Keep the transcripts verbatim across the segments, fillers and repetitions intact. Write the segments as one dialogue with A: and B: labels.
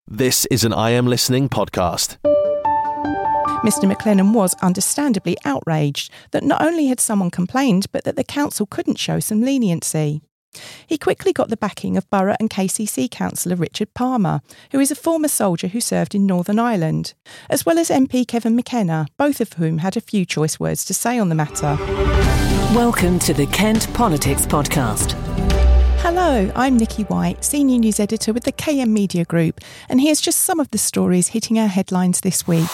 A: This is an I Am Listening podcast.
B: Mister McLennan was understandably outraged that not only had someone complained, but that the council couldn't show some leniency. He quickly got the backing of Borough and K C C councillor Richard Palmer, who is a former soldier who served in Northern Ireland, as well as M P Kevin McKenna, both of whom had a few choice words to say on the matter.
C: Welcome to the Kent Politics Podcast.
B: Hello, I'm Nikki White, Senior News Editor with the K M Media Group, and here's just some of the stories hitting our headlines this week.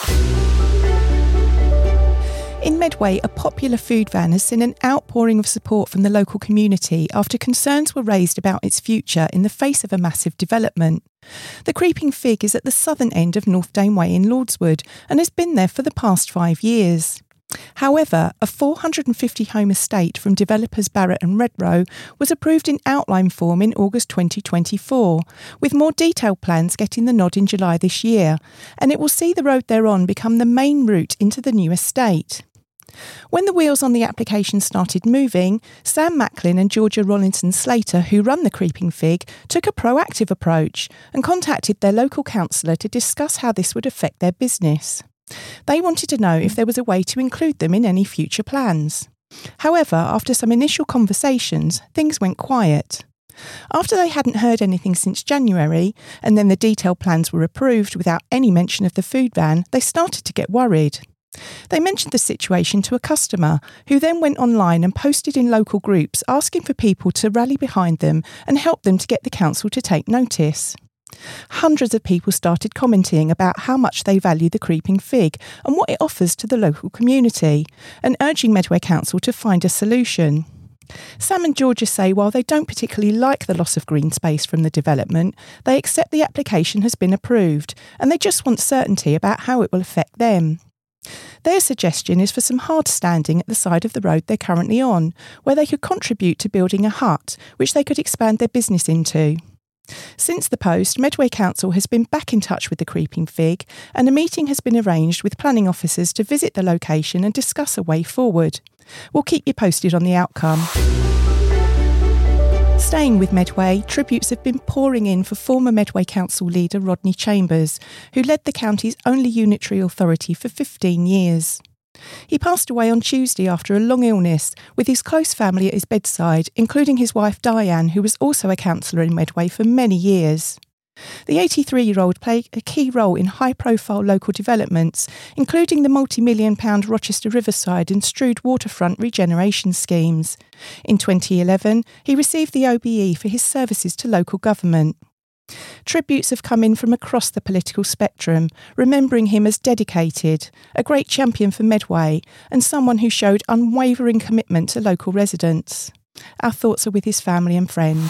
B: In Medway, a popular food van has seen an outpouring of support from the local community after concerns were raised about its future in the face of a massive development. The Creeping Fig is at the southern end of North Dane Way in Lordswood and has been there for the past five years. However, a four hundred fifty home estate from developers Barrett and Redrow was approved in outline form in August twenty twenty-four, with more detailed plans getting the nod in July this year, and it will see the road they're on become the main route into the new estate. When the wheels on the application started moving, Sam Macklin and Georgia Rollinson Slater, who run the Creeping Fig, took a proactive approach and contacted their local councillor to discuss how this would affect their business. They wanted to know if there was a way to include them in any future plans. However, after some initial conversations, things went quiet. After they hadn't heard anything since January, and then the detailed plans were approved without any mention of the food van, they started to get worried. They mentioned the situation to a customer, who then went online and posted in local groups asking for people to rally behind them and help them to get the council to take notice. Hundreds of people started commenting about how much they value the Creeping Fig and what it offers to the local community, and urging Medway Council to find a solution. Sam and Georgia say while they don't particularly like the loss of green space from the development, they accept the application has been approved and they just want certainty about how it will affect them. Their suggestion is for some hard standing at the side of the road they're currently on, where they could contribute to building a hut, which they could expand their business into. Since the post, Medway Council has been back in touch with the Creeping Fig, and a meeting has been arranged with planning officers to visit the location and discuss a way forward. We'll keep you posted on the outcome. Staying with Medway, tributes have been pouring in for former Medway Council leader Rodney Chambers, who led the county's only unitary authority for fifteen years. He passed away on Tuesday after a long illness, with his close family at his bedside, including his wife Diane, who was also a councillor in Medway for many years. The eighty-three-year-old played a key role in high-profile local developments, including the multi-million pound Rochester Riverside and Strood waterfront regeneration schemes. In twenty eleven, he received the O B E for his services to local government. Tributes have come in from across the political spectrum, remembering him as dedicated, a great champion for Medway, and someone who showed unwavering commitment to local residents. Our thoughts are with his family and friends.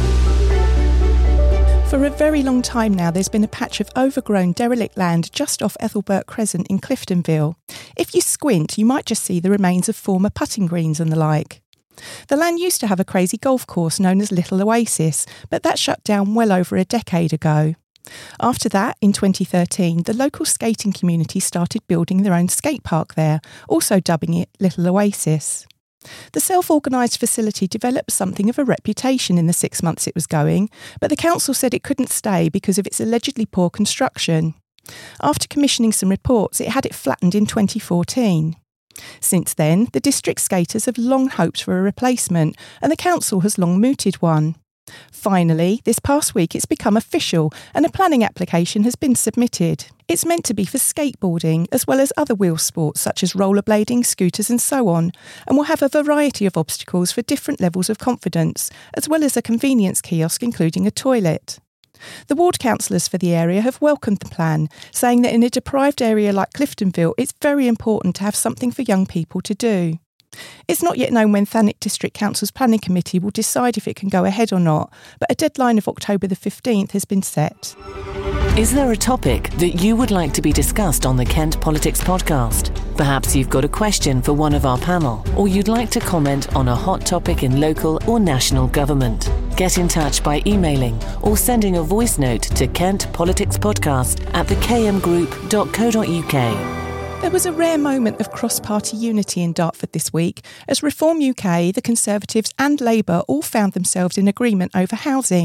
B: For a very long time now, there's been a patch of overgrown derelict land just off Ethelbert Crescent in Cliftonville. If you squint, you might just see the remains of former putting greens and the like. The land used to have a crazy golf course known as Little Oasis, but that shut down well over a decade ago. After that, in twenty thirteen, the local skating community started building their own skate park there, also dubbing it Little Oasis. The self-organised facility developed something of a reputation in the six months it was going, but the council said it couldn't stay because of its allegedly poor construction. After commissioning some reports, it had it flattened in twenty fourteen. Since then, the district skaters have long hoped for a replacement, and the council has long mooted one. Finally, this past week it's become official and a planning application has been submitted. It's meant to be for skateboarding, as well as other wheel sports such as rollerblading, scooters and so on, and will have a variety of obstacles for different levels of confidence, as well as a convenience kiosk including a toilet. The ward councillors for the area have welcomed the plan, saying that in a deprived area like Cliftonville, it's very important to have something for young people to do. It's not yet known when Thanet District Council's Planning Committee will decide if it can go ahead or not, but a deadline of October the fifteenth has been set.
C: Is there a topic that you would like to be discussed on the Kent Politics Podcast? Perhaps you've got a question for one of our panel, or you'd like to comment on a hot topic in local or national government. Get in touch by emailing or sending a voice note to Kent Politics Podcast at the k m group dot co dot u k.
B: There was a rare moment of cross-party unity in Dartford this week, as Reform U K, the Conservatives and Labour all found themselves in agreement over housing.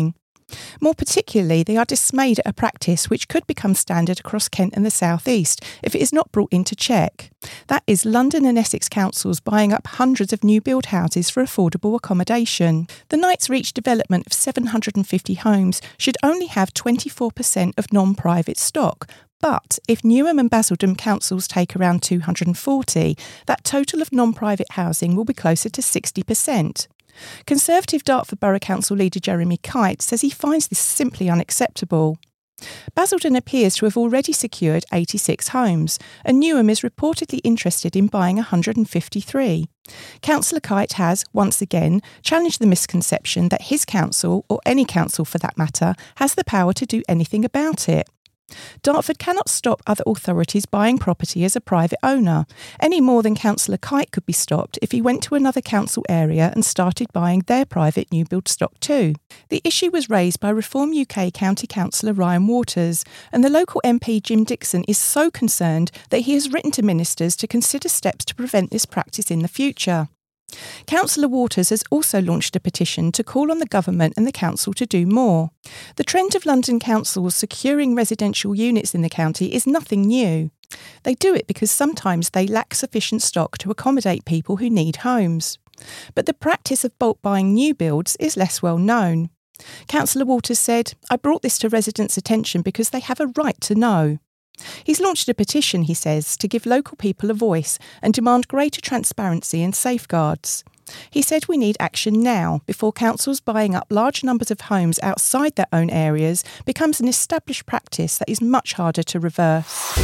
B: More particularly, they are dismayed at a practice which could become standard across Kent and the South East if it is not brought into check. That is London and Essex councils buying up hundreds of new build houses for affordable accommodation. The Knightsreach development of seven hundred fifty homes should only have twenty-four percent of non-private stock. But if Newham and Basildon councils take around two hundred forty, that total of non-private housing will be closer to sixty percent. Conservative Dartford Borough Council leader Jeremy Kite says he finds this simply unacceptable. Basildon appears to have already secured eighty-six homes, and Newham is reportedly interested in buying one hundred fifty-three. Councillor Kite has, once again, challenged the misconception that his council, or any council for that matter, has the power to do anything about it. Dartford cannot stop other authorities buying property as a private owner, any more than Councillor Kite could be stopped if he went to another council area and started buying their private new build stock too. The issue was raised by Reform U K County Councillor Ryan Waters, and the local M P Jim Dixon is so concerned that he has written to ministers to consider steps to prevent this practice in the future. Councillor Waters has also launched a petition to call on the government and the council to do more. The trend of London councils securing residential units in the county is nothing new. They do it because sometimes they lack sufficient stock to accommodate people who need homes. But the practice of bulk buying new builds is less well known. Councillor Waters said, "I brought this to residents' attention because they have a right to know." He's launched a petition, he says, to give local people a voice and demand greater transparency and safeguards. He said we need action now before councils buying up large numbers of homes outside their own areas becomes an established practice that is much harder to reverse.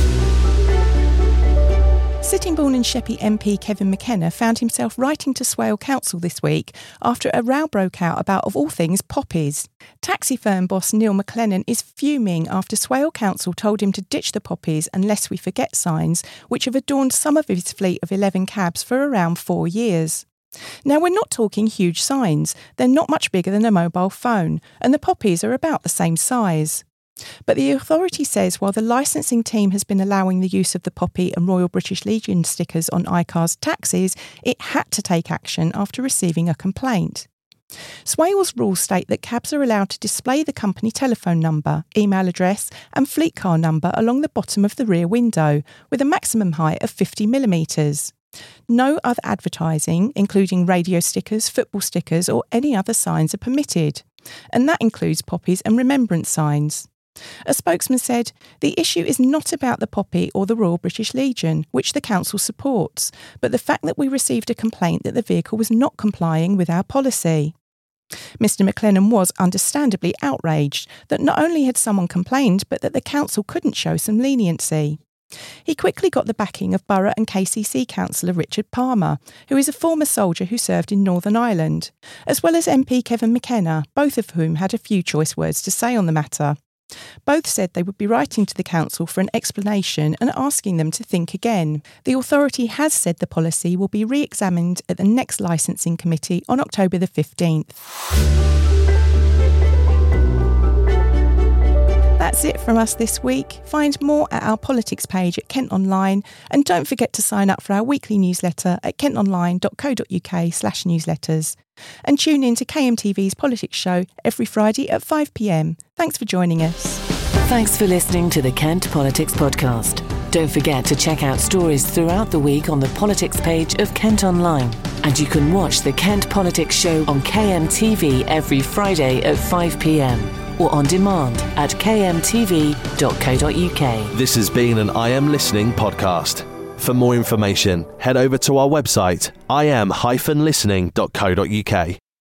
B: Sittingbourne and Sheppey M P Kevin McKenna found himself writing to Swale Council this week after a row broke out about, of all things, poppies. Taxi firm boss Neil McLennan is fuming after Swale Council told him to ditch the poppies and Lest We Forget signs, which have adorned some of his fleet of eleven cabs for around four years. Now, we're not talking huge signs. They're not much bigger than a mobile phone, and the poppies are about the same size. But the authority says while the licensing team has been allowing the use of the Poppy and Royal British Legion stickers on iCar's taxis, it had to take action after receiving a complaint. Swale's rules state that cabs are allowed to display the company telephone number, email address and fleet car number along the bottom of the rear window, with a maximum height of fifty millimetres. No other advertising, including radio stickers, football stickers or any other signs are permitted, and that includes poppies and remembrance signs. A spokesman said, "The issue is not about the Poppy or the Royal British Legion, which the council supports, but the fact that we received a complaint that the vehicle was not complying with our policy." Mister McLennan was understandably outraged that not only had someone complained, but that the council couldn't show some leniency. He quickly got the backing of Borough and K C C councillor Richard Palmer, who is a former soldier who served in Northern Ireland, as well as M P Kevin McKenna, both of whom had a few choice words to say on the matter. Both said they would be writing to the council for an explanation and asking them to think again. The authority has said the policy will be re-examined at the next licensing committee on October the fifteenth. That's it from us this week. Find more at our politics page at Kent Online, and don't forget to sign up for our weekly newsletter at kentonline.co.uk slash newsletters. And tune in to K M T V's Politics Show every Friday at five p m. Thanks for joining us.
C: Thanks for listening to the Kent Politics Podcast. Don't forget to check out stories throughout the week on the politics page of Kent Online. And you can watch the Kent Politics Show on K M T V every Friday at five p m. or on demand at k m t v dot co dot u k.
A: This has been an I Am Listening podcast. For more information, head over to our website, i am dash listening dot co dot u k.